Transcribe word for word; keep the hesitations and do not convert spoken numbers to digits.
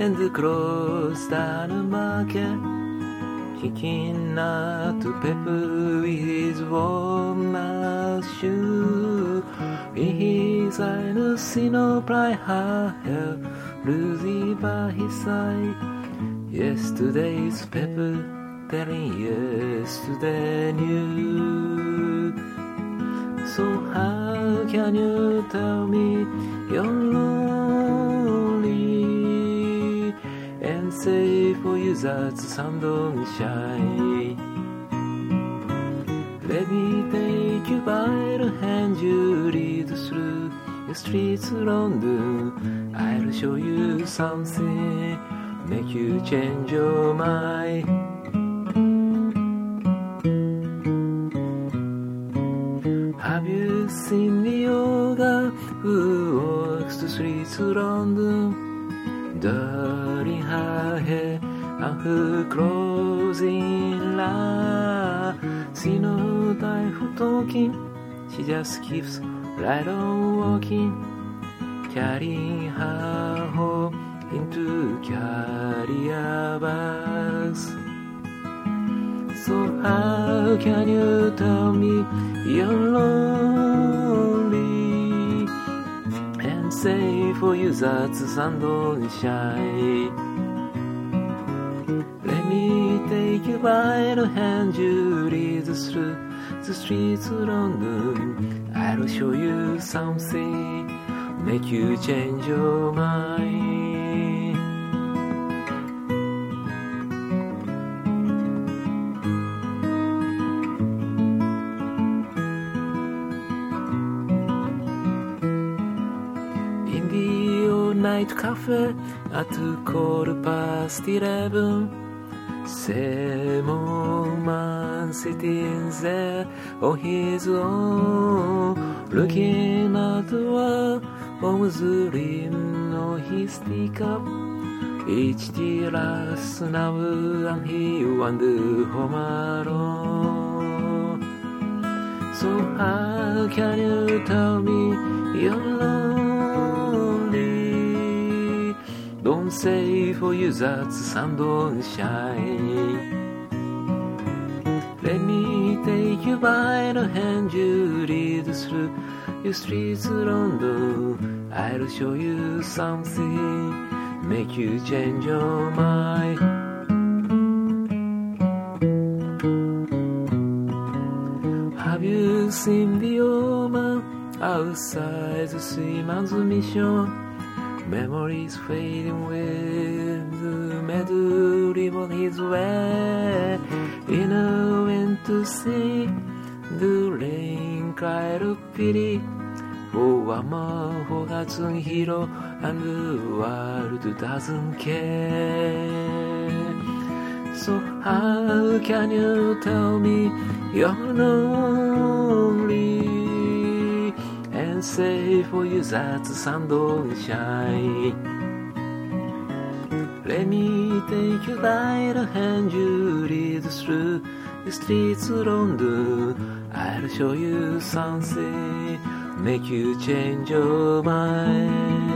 and cross down the market, kicking out to pepper with his warm shoe. In his eye, no see no bright hair, Lucy by his side. Yesterday's pepper, telling yesterday new. So how can you tell me you're lonely and say for you that the sun don't shine? Let me take you by the hand, you lead through the streets of London. I'll show you something, make you change your mind. Have you seen the yoga who walks the streets of London, darting her hair and her clothes in line? She no time for talking, she just keeps right on walking, carrying her home into carrier bags. So how can you tell me you're lonely and say for you that the sun don't shine? Let me take you by the hand, you lead through the streets of London. I'll show you something, make you change your mind. In the all-night cafe at quarter past eleven, same old man sitting there on his own, looking at the world on the rim of his teacup. Each tea lasts an hour and he wandered home alone. So how can you tell me you're lonely? Don't say for you that the sun don't shine. Let me take you by the hand, you lead through the streets of London. I'll show you something, make you change your mind. Have you seen the old man outside the seaman's mission? Memories fading with the meadow on his way. In a went to see the rain cried of pity for one more forgotten hero, and the world doesn't care. So how can you tell me you're lonely and say for you that the sun don't shine? Let me take you by the hand, you lead through the streets of London. I'll show you something, make you change your mind.